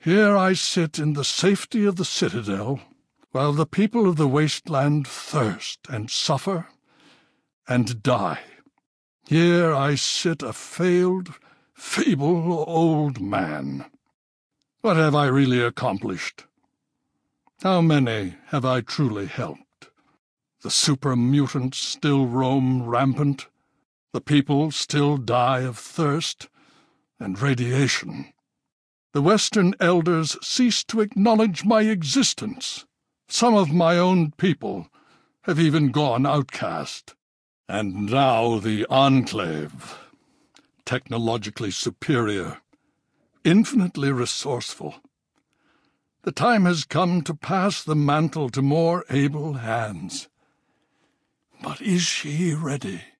Here I sit in the safety of the citadel, while the people of the wasteland thirst and suffer and die. Here I sit a failed, feeble old man. What have I really accomplished? How many have I truly helped? The super-mutants still roam rampant. The people still die of thirst and radiation. The Western elders cease to acknowledge my existence. Some of my own people have even gone outcast. And now the Enclave, technologically superior, infinitely resourceful. The time has come to pass the mantle to more able hands. But is she ready?